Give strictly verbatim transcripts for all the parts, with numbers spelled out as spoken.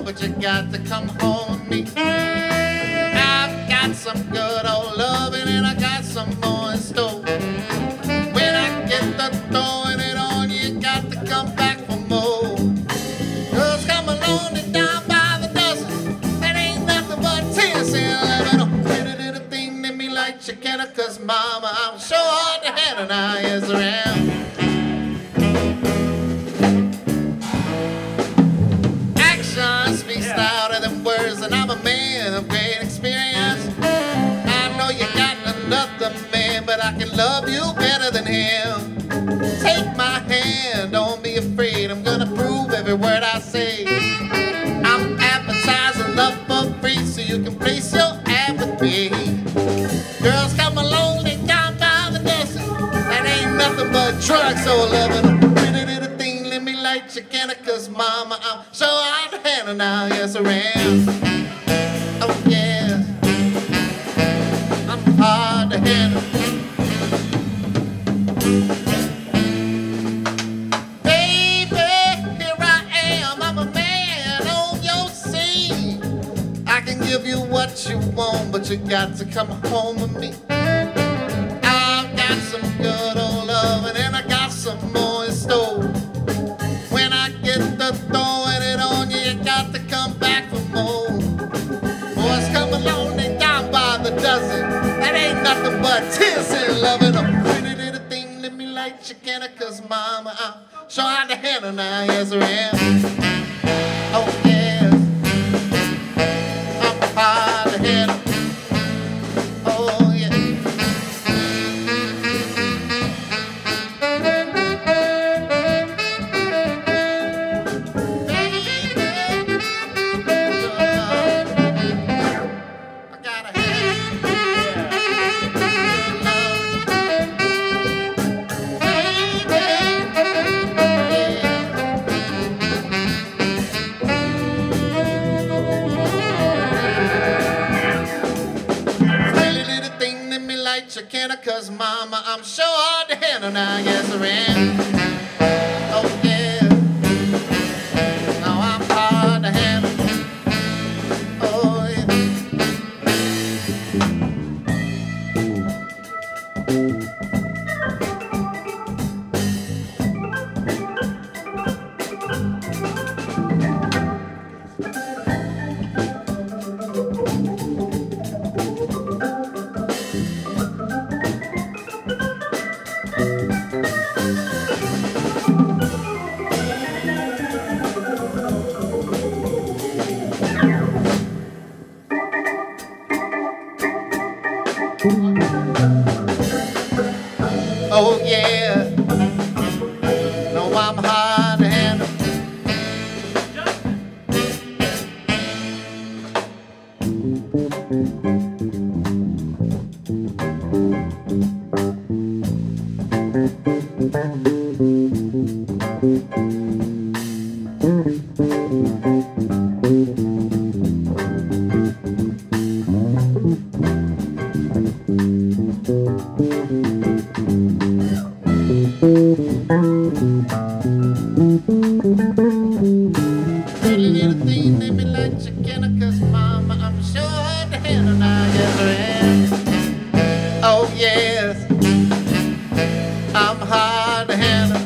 but you got to come home with me. I've got some good old loving and I got some more in store. When I get to throwing it on you, you got to come back for more. Girls come along and down by the dozen, that ain't nothing but tears and eleven. Oh, pretty little thing, let me light your candle, cause mama, I'm so hard to handle now, yes I am. Action speaks louder than words, and I'm a man of great experience. I know you got another man, but I can love you better than him. Take my hand, don't be afraid, I'm gonna prove every word I say. I'm advertising love for free, so you can place your ad with me. Girls come along, they down by the dozen, that ain't nothing but drugs, so loving them. Pretty little thing, let me light your candle, cause mama, I'm so hard to handle now, yes I am. Oh yeah, I'm hard to handle. Give you what you want, but you got to come home with me. I've got some good old loving and I got some more in store. When I get to throwing it on you, you got to come back for more. Boys come along, they down by the dozen, that ain't nothing but tears and loving. A pretty little thing, let me light your candle, cause mama, I'm so hard to handle now, yes I am. Oh yeah, hard to handle. Oh yeah. Baby, I gotta have your candle, cause mama, I'm so hard to handle now, yes I am. Oh yeah, now I'm hard to handle. Oh yeah. Oh yeah, no, I'm hard to handle. Pretty little thing, let me light your candle, cause mama, I'm so hard to handle now, yes I am. Oh yes, I'm hard to handle.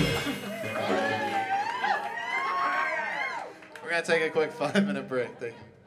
We're gonna take a quick five minute break. Thank you.